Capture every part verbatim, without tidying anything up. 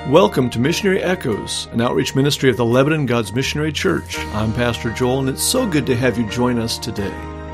Welcome to Missionary Echoes, an outreach ministry of the Lebanon God's Missionary Church. I'm Pastor Joel, and it's so good to have you join us today.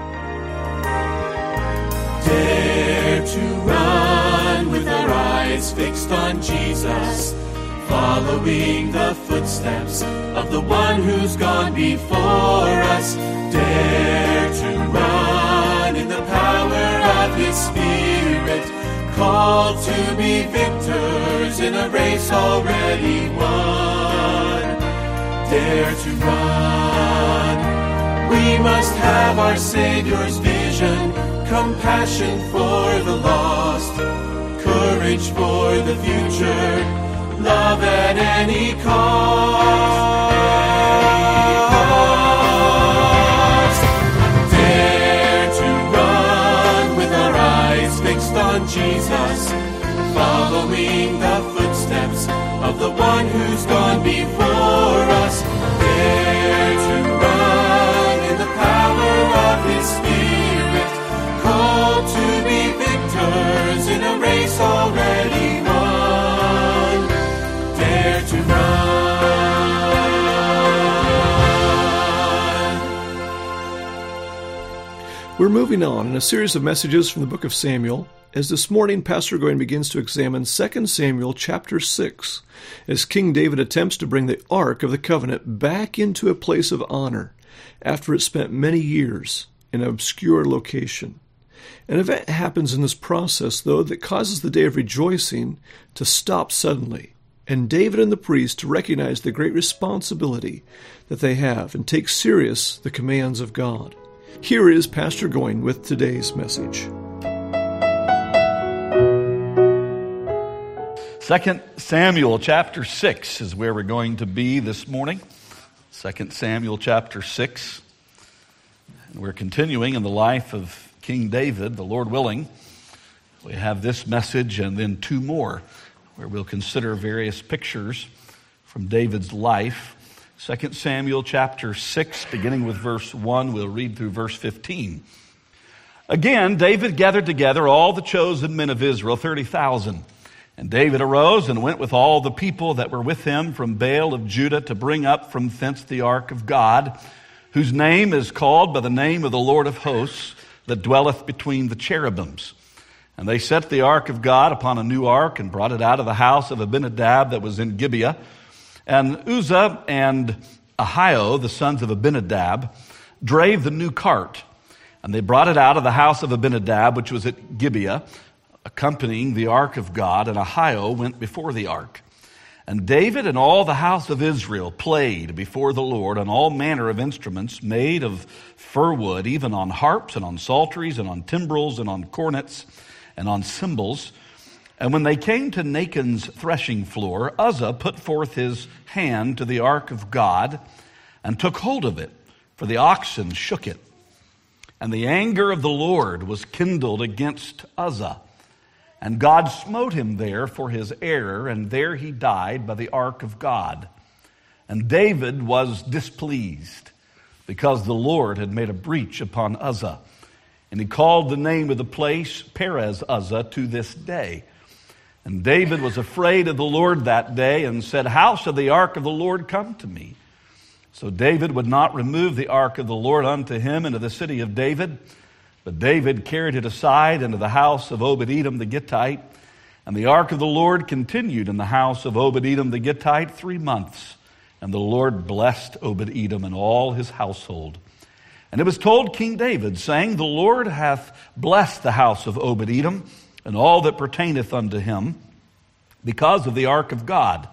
Dare to run with our eyes fixed on Jesus, following the footsteps of the one who's gone before us. Dare to run in the power of His Spirit, called to be victors in a race already won. Dare to run. We must have our Savior's vision, compassion for the lost, courage for the future, love at any cost. Dare to run with our eyes fixed on Jesus, following the footsteps of the one who's gone before us. Dare to run in the power of His Spirit, called to be victors in a race already won. Dare to run. We're moving on in a series of messages from the book of Samuel, as this morning Pastor Goin begins to examine Second Samuel chapter six, as King David attempts to bring the Ark of the Covenant back into a place of honor after it spent many years in an obscure location. An event happens in this process, though, that causes the day of rejoicing to stop suddenly, and David and the priest to recognize the great responsibility that they have and take serious the commands of God. Here is Pastor Goin with today's message. Second Samuel chapter six is where we're going to be this morning. Second Samuel chapter six. And we're continuing in the life of King David, the Lord willing. We have this message and then two more where we'll consider various pictures from David's life. Second Samuel chapter six, beginning with verse one, we'll read through verse fifteen. Again, David gathered together all the chosen men of Israel, thirty thousand. And David arose and went with all the people that were with him from Baal of Judah to bring up from thence the ark of God, whose name is called by the name of the Lord of hosts, that dwelleth between the cherubims. And they set the ark of God upon a new ark and brought it out of the house of Abinadab that was in Gibeah. And Uzzah and Ahio, the sons of Abinadab, drave the new cart. And they brought it out of the house of Abinadab, which was at Gibeah, accompanying the ark of God, and Ahio went before the ark. And David and all the house of Israel played before the Lord on all manner of instruments made of fir wood, even on harps and on psalteries and on timbrels and on cornets and on cymbals. And when they came to Nachon's threshing floor, Uzzah put forth his hand to the ark of God and took hold of it, for the oxen shook it. And the anger of the Lord was kindled against Uzzah. And God smote him there for his error, and there he died by the ark of God. And David was displeased, because the Lord had made a breach upon Uzzah. And he called the name of the place Perez Uzzah to this day. And David was afraid of the Lord that day, and said, How shall the ark of the Lord come to me? So David would not remove the ark of the Lord unto him into the city of David, but David carried it aside into the house of Obed-Edom the Gittite. And the ark of the Lord continued in the house of Obed-Edom the Gittite three months. And the Lord blessed Obed-Edom and all his household. And it was told King David, saying, The Lord hath blessed the house of Obed-Edom and all that pertaineth unto him, because of the ark of God.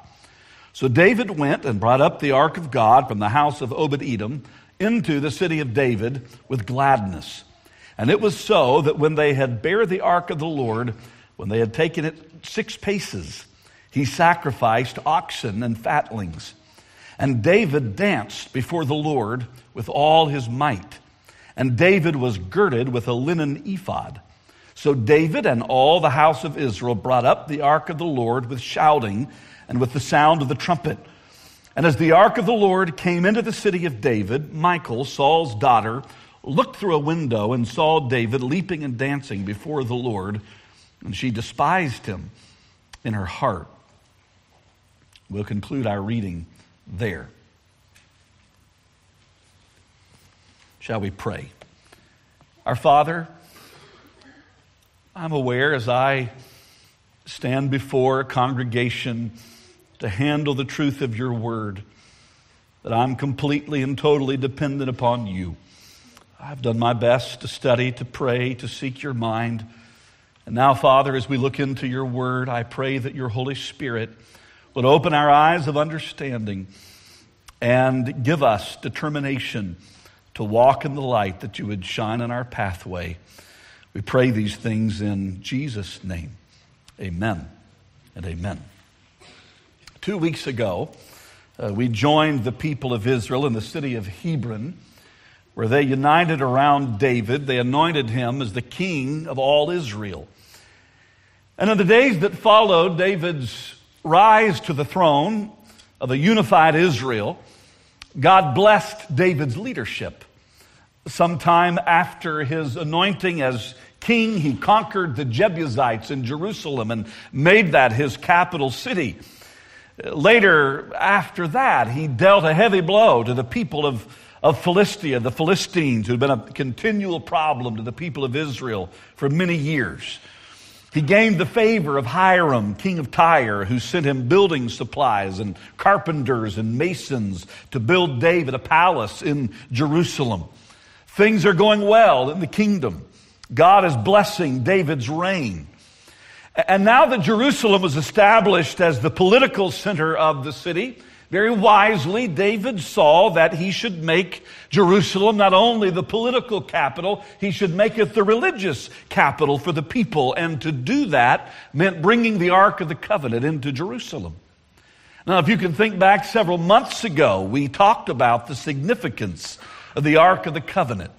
So David went and brought up the ark of God from the house of Obed-Edom into the city of David with gladness. And it was so that when they had bare the ark of the Lord, when they had taken it six paces, he sacrificed oxen and fatlings. And David danced before the Lord with all his might. And David was girded with a linen ephod. So David and all the house of Israel brought up the ark of the Lord with shouting and with the sound of the trumpet. And as the ark of the Lord came into the city of David, Michal, Saul's daughter, looked through a window and saw David leaping and dancing before the Lord, and she despised him in her heart. We'll conclude our reading there. Shall we pray? Our Father, I'm aware as I stand before a congregation to handle the truth of your word that I'm completely and totally dependent upon you. I've done my best to study, to pray, to seek your mind. And now, Father, as we look into your word, I pray that your Holy Spirit would open our eyes of understanding and give us determination to walk in the light that you would shine on our pathway. We pray these things in Jesus' name. Amen and amen. Two weeks ago, uh, we joined the people of Israel in the city of Hebron, where they united around David. They anointed him as the king of all Israel. And in the days that followed David's rise to the throne of a unified Israel, God blessed David's leadership. Sometime after his anointing as king, he conquered the Jebusites in Jerusalem and made that his capital city. Later, after that, he dealt a heavy blow to the people of, of Philistia, the Philistines, who had been a continual problem to the people of Israel for many years. He gained the favor of Hiram, king of Tyre, who sent him building supplies and carpenters and masons to build David a palace in Jerusalem. Things are going well in the kingdom. God is blessing David's reign. And now that Jerusalem was established as the political center of the city, very wisely, David saw that he should make Jerusalem not only the political capital, he should make it the religious capital for the people. And to do that meant bringing the Ark of the Covenant into Jerusalem. Now, if you can think back several months ago, we talked about the significance of the Ark of the Covenant.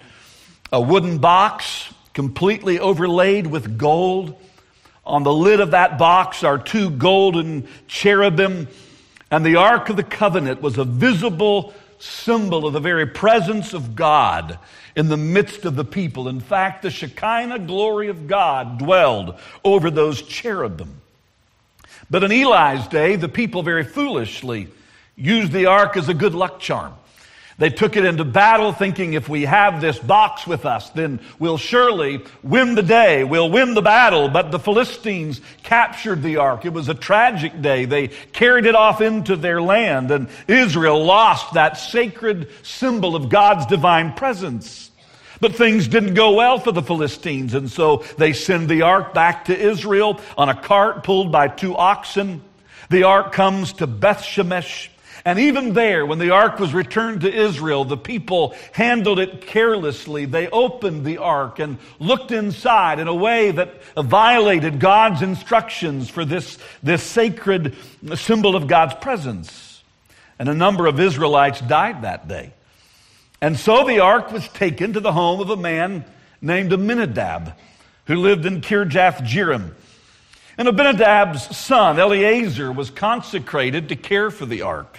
A wooden box completely overlaid with gold. On the lid of that box are two golden cherubim. And the Ark of the Covenant was a visible symbol of the very presence of God in the midst of the people. In fact, the Shekinah glory of God dwelled over those cherubim. But in Eli's day, the people very foolishly used the ark as a good luck charm. They took it into battle thinking if we have this box with us, then we'll surely win the day. We'll win the battle. But the Philistines captured the ark. It was a tragic day. They carried it off into their land, and Israel lost that sacred symbol of God's divine presence. But things didn't go well for the Philistines, and so they send the ark back to Israel on a cart pulled by two oxen. The ark comes to Beth Shemesh. And even there, when the ark was returned to Israel, the people handled it carelessly. They opened the ark and looked inside in a way that violated God's instructions for this, this sacred symbol of God's presence. And a number of Israelites died that day. And so the ark was taken to the home of a man named Abinadab, who lived in Kirjath Jearim. And Abinadab's son, Eleazar, was consecrated to care for the ark.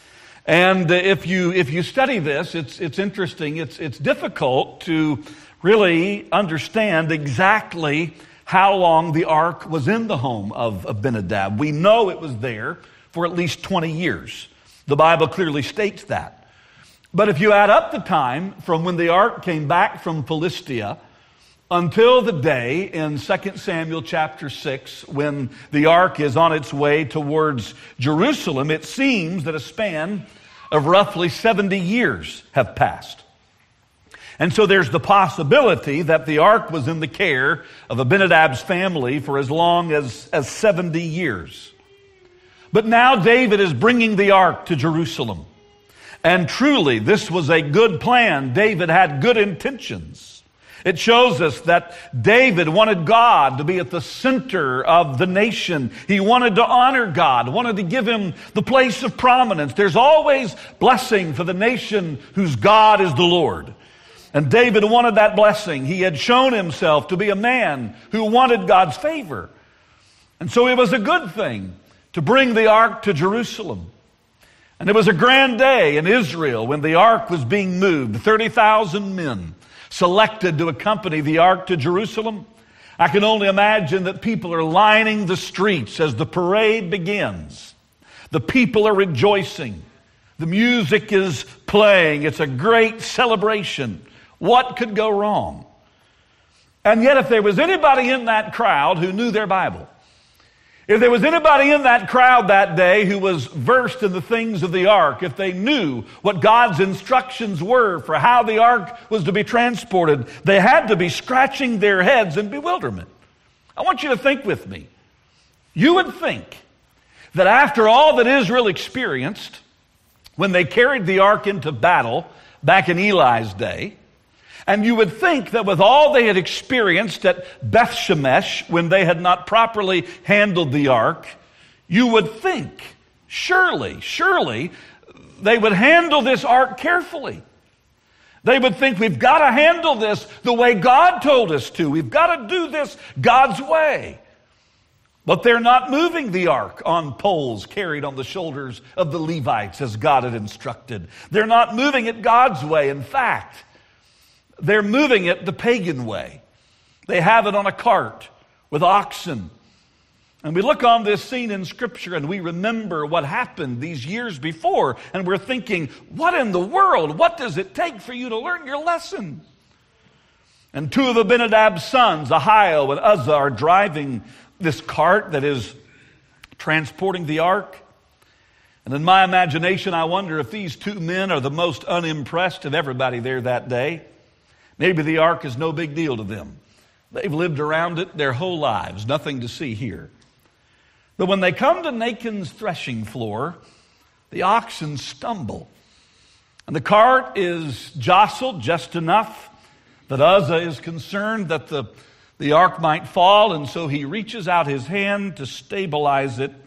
And if you if you study this, it's it's interesting. It's it's difficult to really understand exactly how long the ark was in the home of Abinadab. We know it was there for at least twenty years. The Bible clearly states that. But if you add up the time from when the ark came back from Philistia until the day in Second Samuel chapter six, when the ark is on its way towards Jerusalem, it seems that a span of roughly seventy years have passed. And so there's the possibility that the ark was in the care of Abinadab's family for as long as, as seventy years. But now David is bringing the ark to Jerusalem. And truly, this was a good plan. David had good intentions. It shows us that David wanted God to be at the center of the nation. He wanted to honor God, wanted to give him the place of prominence. There's always blessing for the nation whose God is the Lord. And David wanted that blessing. He had shown himself to be a man who wanted God's favor. And so it was a good thing to bring the ark to Jerusalem. And it was a grand day in Israel when the ark was being moved. thirty thousand men selected to accompany the ark to Jerusalem. I can only imagine that people are lining the streets as the parade begins. The people are rejoicing. The music is playing. It's a great celebration. What could go wrong? And yet, if there was anybody in that crowd who knew their Bible, if there was anybody in that crowd that day who was versed in the things of the ark, if they knew what God's instructions were for how the ark was to be transported, they had to be scratching their heads in bewilderment. I want you to think with me. You would think that after all that Israel experienced when they carried the ark into battle back in Eli's day, and you would think that with all they had experienced at Beth Shemesh when they had not properly handled the ark, you would think, surely, surely, they would handle this ark carefully. They would think, we've got to handle this the way God told us to. We've got to do this God's way. But they're not moving the ark on poles carried on the shoulders of the Levites as God had instructed. They're not moving it God's way. In fact, they're moving it the pagan way. They have it on a cart with oxen. And we look on this scene in Scripture and we remember what happened these years before. And we're thinking, what in the world? What does it take for you to learn your lesson? And two of Abinadab's sons, Ahio and Uzzah, are driving this cart that is transporting the ark. And in my imagination, I wonder if these two men are the most unimpressed of everybody there that day. Maybe the ark is no big deal to them. They've lived around it their whole lives, nothing to see here. But when they come to Nachon's threshing floor, the oxen stumble. And the cart is jostled just enough that Uzzah is concerned that the, the ark might fall, and so he reaches out his hand to stabilize it.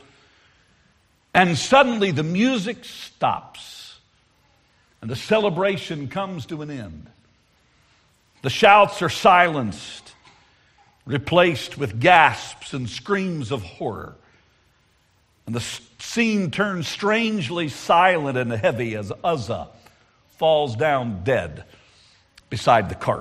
And suddenly the music stops, and the celebration comes to an end. The shouts are silenced, replaced with gasps and screams of horror. And the scene turns strangely silent and heavy as Uzzah falls down dead beside the cart.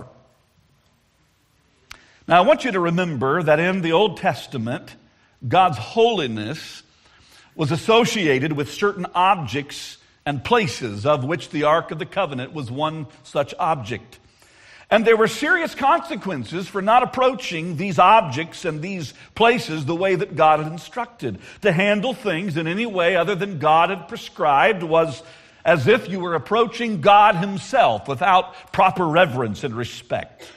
Now, I want you to remember that in the Old Testament, God's holiness was associated with certain objects and places, of which the Ark of the Covenant was one such object. And there were serious consequences for not approaching these objects and these places the way that God had instructed. To handle things in any way other than God had prescribed was as if you were approaching God himself without proper reverence and respect.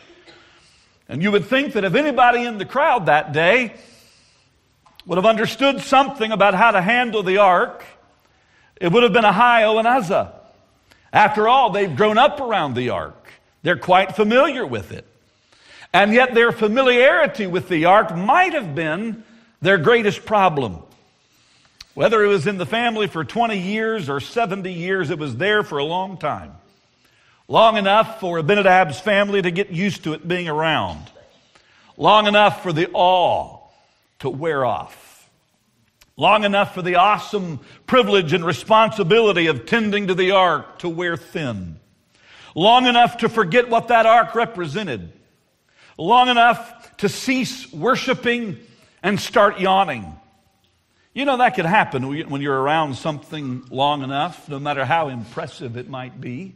And you would think that if anybody in the crowd that day would have understood something about how to handle the ark, it would have been Ahio and Uzzah. After all, they've grown up around the ark. They're quite familiar with it. And yet their familiarity with the ark might have been their greatest problem. Whether it was in the family for twenty years or seventy years, it was there for a long time. Long enough for Abinadab's family to get used to it being around. Long enough for the awe to wear off. Long enough for the awesome privilege and responsibility of tending to the ark to wear thin. Long enough to forget what that ark represented. Long enough to cease worshiping and start yawning. You know, that could happen when you're around something long enough, no matter how impressive it might be.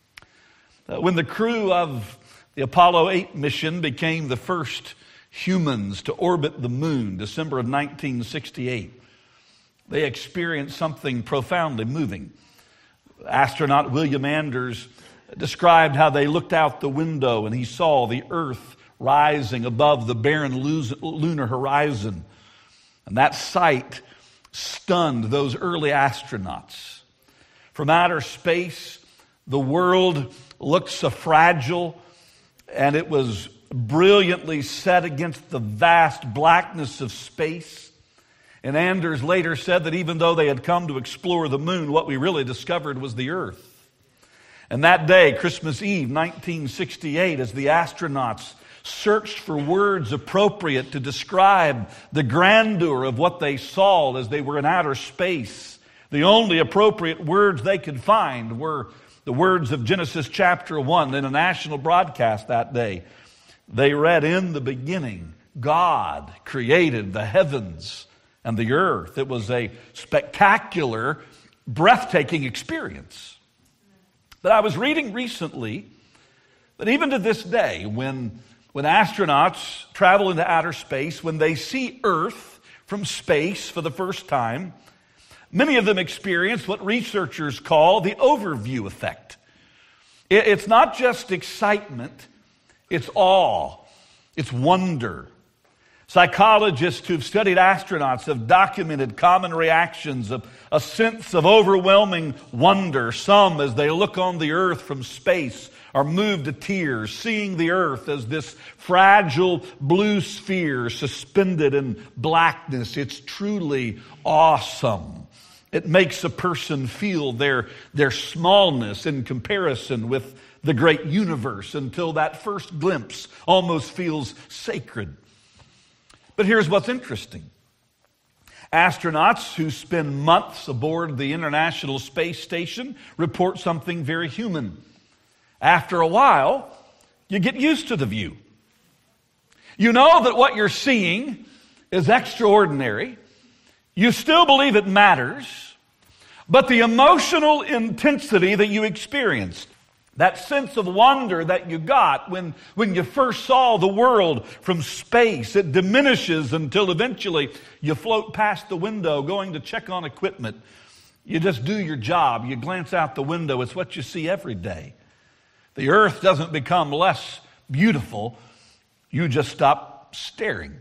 Uh, when the crew of the Apollo eight mission became the first humans to orbit the moon, December of nineteen sixty-eight, they experienced something profoundly moving. Astronaut William Anders described how they looked out the window and he saw the earth rising above the barren lunar horizon. And that sight stunned those early astronauts. From outer space, the world looked so fragile, and it was brilliantly set against the vast blackness of space. And Anders later said that even though they had come to explore the moon, what we really discovered was the earth. And that day, Christmas Eve, nineteen sixty-eight, as the astronauts searched for words appropriate to describe the grandeur of what they saw as they were in outer space, the only appropriate words they could find were the words of Genesis chapter one in a national broadcast that day. They read, "In the beginning, God created the heavens and the earth. It was a spectacular, breathtaking experience. But I was reading recently that even to this day, when, when astronauts travel into outer space, when they see Earth from space for the first time, many of them experience what researchers call the overview effect. It, it's not just excitement, it's awe, it's wonder. Psychologists who've studied astronauts have documented common reactions of a sense of overwhelming wonder. Some, as they look on the earth from space, are moved to tears, seeing the earth as this fragile blue sphere suspended in blackness. It's truly awesome. It makes a person feel their, their smallness in comparison with the great universe until that first glimpse almost feels sacred. But here's what's interesting. Astronauts who spend months aboard the International Space Station report something very human. After a while, you get used to the view. You know that what you're seeing is extraordinary. You still believe it matters, but the emotional intensity that you experienced, that sense of wonder that you got when, when you first saw the world from space, it diminishes until eventually you float past the window going to check on equipment. You just do your job. You glance out the window. It's what you see every day. The earth doesn't become less beautiful. You just stop staring.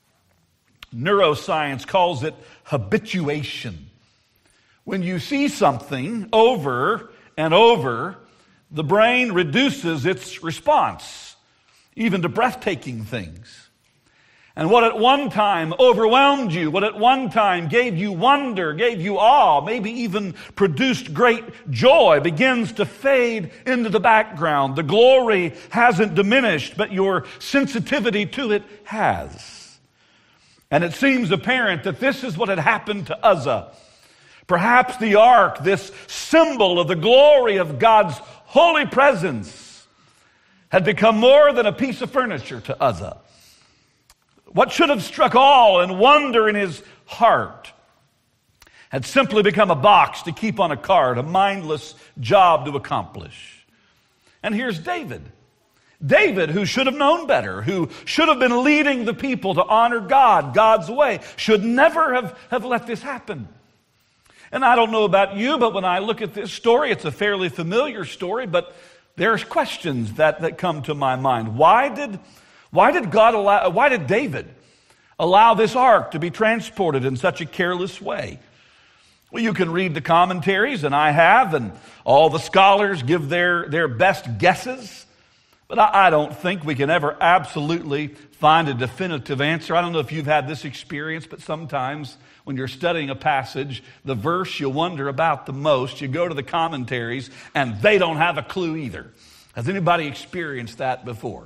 Neuroscience calls it habituation. When you see something over and over, the brain reduces its response, even to breathtaking things. And what at one time overwhelmed you, what at one time gave you wonder, gave you awe, maybe even produced great joy, begins to fade into the background. The glory hasn't diminished, but your sensitivity to it has. And it seems apparent that this is what had happened to Uzzah. Perhaps the ark, this symbol of the glory of God's holy presence, had become more than a piece of furniture to Uzzah. What should have struck awe and wonder in his heart had simply become a box to keep on a cart, a mindless job to accomplish. And here's David. David, who should have known better, who should have been leading the people to honor God, God's way, should never have, have let this happen. And I don't know about you, but when I look at this story, it's a fairly familiar story, but there's questions that, that come to my mind. Why did, why did God allow, why did David allow this ark to be transported in such a careless way? Well, you can read the commentaries, and I have, and all the scholars give their, their best guesses. But I, I don't think we can ever absolutely find a definitive answer. I don't know if you've had this experience, but sometimes when you're studying a passage, the verse you wonder about the most, you go to the commentaries, and they don't have a clue either. Has anybody experienced that before?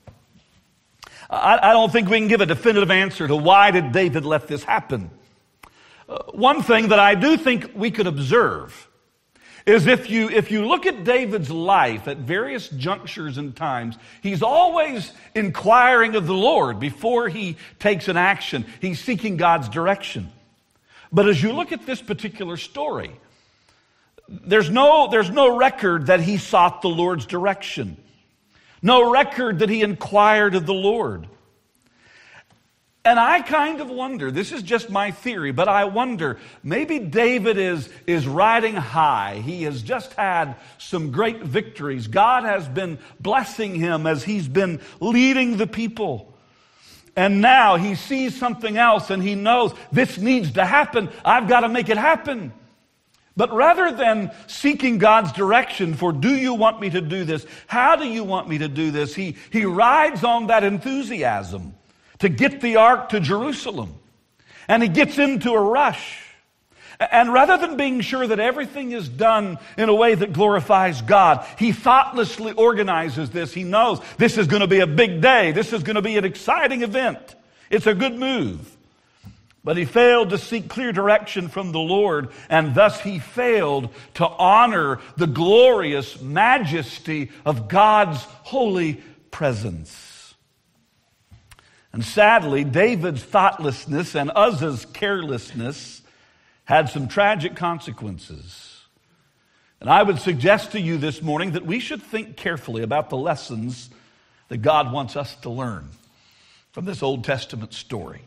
I, I don't think we can give a definitive answer to why did David let this happen. Uh, one thing that I do think we could observe is if you if you look at David's life at various junctures and times, he's always inquiring of the Lord before he takes an action. He's seeking God's direction. But as you look at this particular story, there's no, there's no record that he sought the Lord's direction. No record that he inquired of the Lord. And I kind of wonder, this is just my theory, but I wonder, maybe David is, is riding high. He has just had some great victories. God has been blessing him as he's been leading the people. And now he sees something else and he knows this needs to happen. I've got to make it happen. But rather than seeking God's direction for, do you want me to do this? How do you want me to do this? He, he rides on that enthusiasm to get the ark to Jerusalem. And he gets into a rush. And rather than being sure that everything is done in a way that glorifies God, he thoughtlessly organizes this. He knows this is going to be a big day. This is going to be an exciting event. It's a good move. But he failed to seek clear direction from the Lord, and thus he failed to honor the glorious majesty of God's holy presence. And sadly, David's thoughtlessness and Uzzah's carelessness had some tragic consequences. And I would suggest to you this morning that we should think carefully about the lessons that God wants us to learn from this Old Testament story.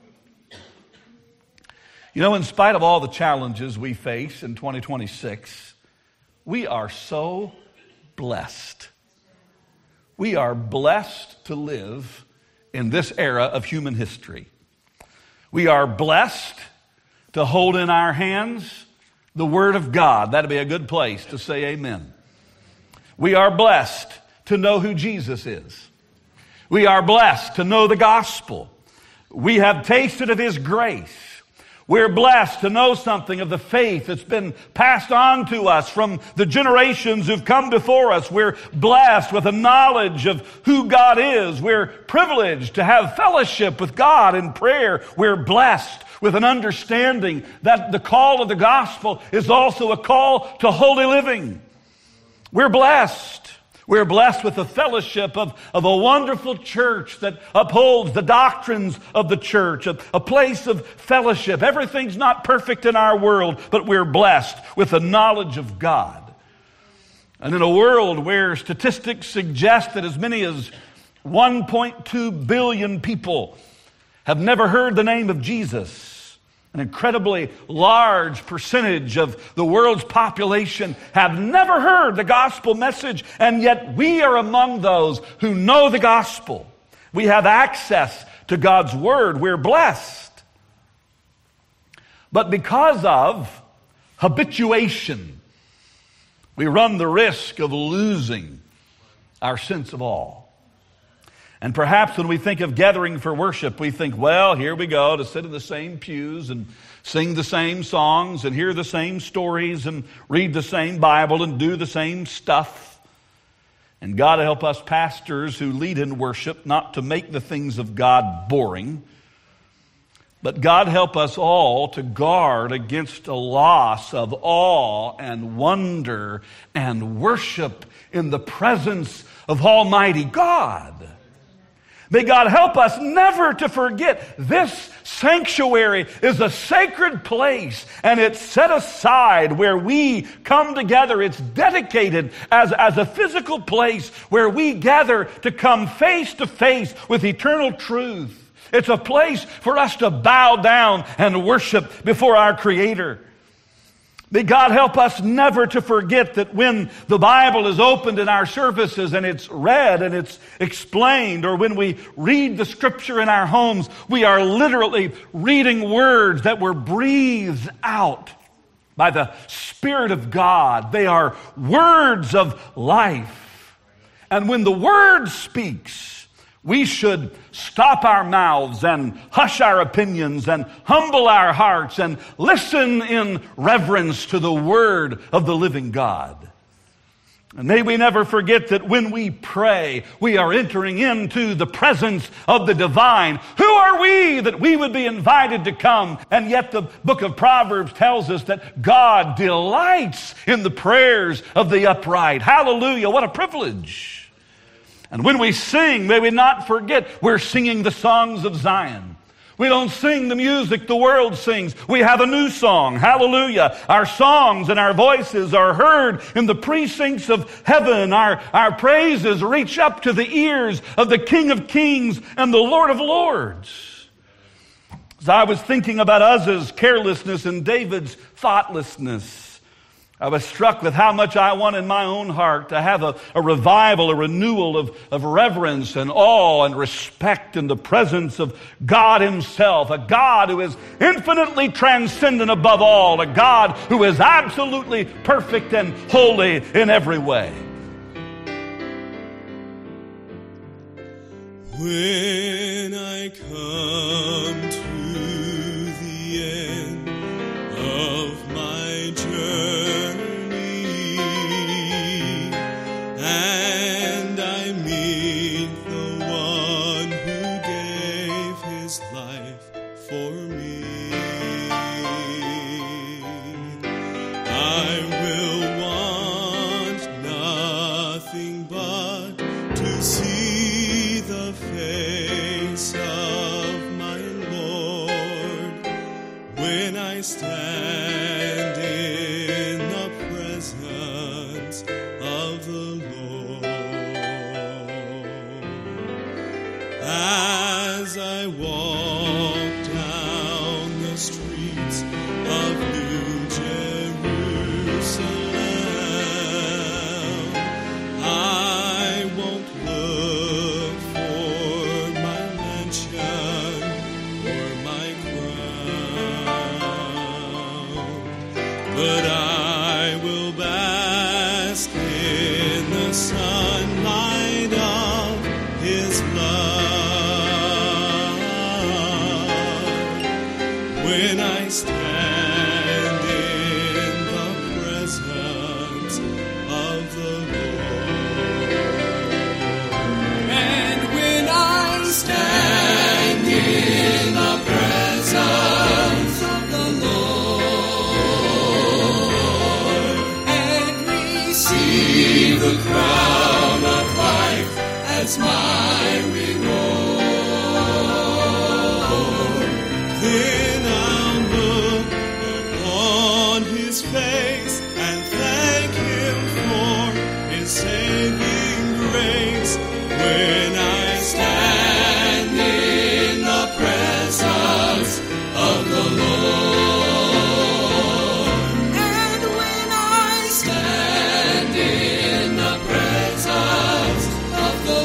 You know, in spite of all the challenges we face in twenty twenty-six, we are so blessed. We are blessed to live in this era of human history. We are blessed to hold in our hands the Word of God. That'd be a good place to say amen. We are blessed to know who Jesus is. We are blessed to know the gospel. We have tasted of His grace. We're blessed to know something of the faith that's been passed on to us from the generations who've come before us. We're blessed with a knowledge of who God is. We're privileged to have fellowship with God in prayer. We're blessed with an understanding that the call of the gospel is also a call to holy living. We're blessed. We're blessed with the fellowship of, of a wonderful church that upholds the doctrines of the church, a, a place of fellowship. Everything's not perfect in our world, but we're blessed with the knowledge of God. And in a world where statistics suggest that as many as one point two billion people have never heard the name of Jesus, an incredibly large percentage of the world's population have never heard the gospel message, and yet we are among those who know the gospel. We have access to God's word. We're blessed. But because of habituation, we run the risk of losing our sense of awe. And perhaps when we think of gathering for worship, we think, well, here we go to sit in the same pews and sing the same songs and hear the same stories and read the same Bible and do the same stuff. And God help us pastors who lead in worship not to make the things of God boring, but God help us all to guard against a loss of awe and wonder and worship in the presence of Almighty God. May God help us never to forget this sanctuary is a sacred place, and it's set aside where we come together. It's dedicated as, as a physical place where we gather to come face to face with eternal truth. It's a place for us to bow down and worship before our Creator. May God help us never to forget that when the Bible is opened in our services and it's read and it's explained, or when we read the Scripture in our homes, we are literally reading words that were breathed out by the Spirit of God. They are words of life. And when the Word speaks, we should stop our mouths and hush our opinions and humble our hearts and listen in reverence to the Word of the living God. And may we never forget that when we pray, we are entering into the presence of the divine. Who are we that we would be invited to come? And yet the book of Proverbs tells us that God delights in the prayers of the upright. Hallelujah, what a privilege. And when we sing, may we not forget we're singing the songs of Zion. We don't sing the music the world sings. We have a new song. Hallelujah. Our songs and our voices are heard in the precincts of heaven. Our, our praises reach up to the ears of the King of Kings and the Lord of Lords. As I was thinking about Uzzah's carelessness and David's thoughtlessness, I was struck with how much I want in my own heart to have a, a revival, a renewal of, of reverence and awe and respect in the presence of God Himself, a God who is infinitely transcendent above all, a God who is absolutely perfect and holy in every way. When I come to the end of my journey, and I meet the one who gave his life for me, I will want nothing but to see the face of but I will bask in the sunlight of His love. When I stand in the presence of the Lord, and when I stand in the presence of the Lord, and receive the crown of life as my reward, then I'll look upon His face and thank Him for His saving grace. When I stand in the presence of the Lord, and when I stand in the presence of the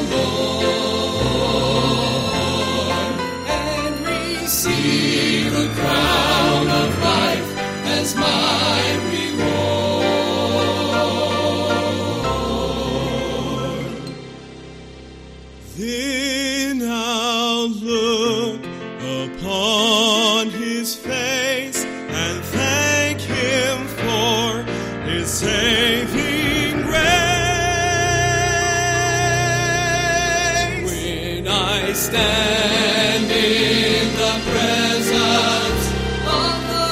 Lord, and receive the crown of life as my reward, then I'll look upon His face and thank Him for His saving grace. When I stand in the presence of the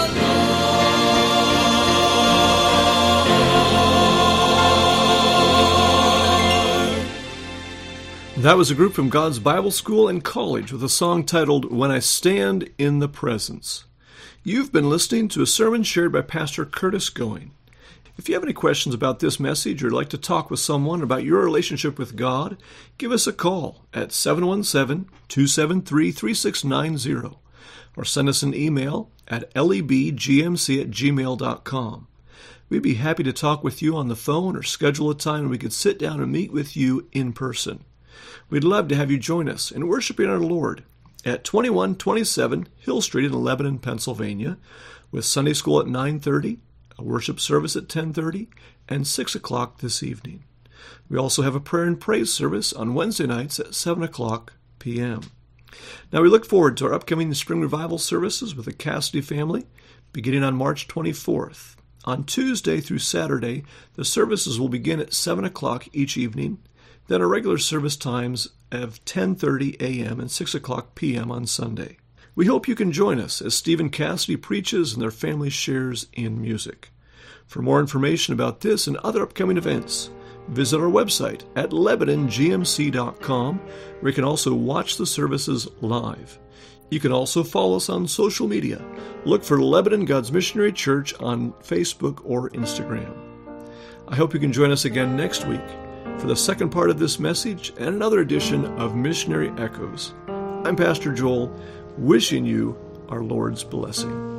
Lord. That was a group from God's Bible School and College with a song titled When I Stand in the Presence. You've been listening to a sermon shared by Pastor Curtis Going. If you have any questions about this message or would like to talk with someone about your relationship with God, give us a call at seven one seven, two seven three, three six nine zero or send us an email at lebgmc at gmail dot com. We'd be happy to talk with you on the phone or schedule a time when we could sit down and meet with you in person. We'd love to have you join us in worshiping our Lord at twenty-one twenty-seven Hill Street in Lebanon, Pennsylvania, with Sunday school at nine thirty, a worship service at ten thirty, and six o'clock this evening. We also have a prayer and praise service on Wednesday nights at seven o'clock p.m. Now we look forward to our upcoming spring revival services with the Cassidy family, beginning on March twenty-fourth. On Tuesday through Saturday, the services will begin at seven o'clock each evening, then our regular service times of ten thirty a.m. and six o'clock p.m. on Sunday. We hope you can join us as Stephen Cassidy preaches and their family shares in music. For more information about this and other upcoming events, visit our website at lebanon g m c dot com, where you can also watch the services live. You can also follow us on social media. Look for Lebanon God's Missionary Church on Facebook or Instagram. I hope you can join us again next week for the second part of this message and another edition of Missionary Echoes. I'm Pastor Joel, wishing you our Lord's blessing.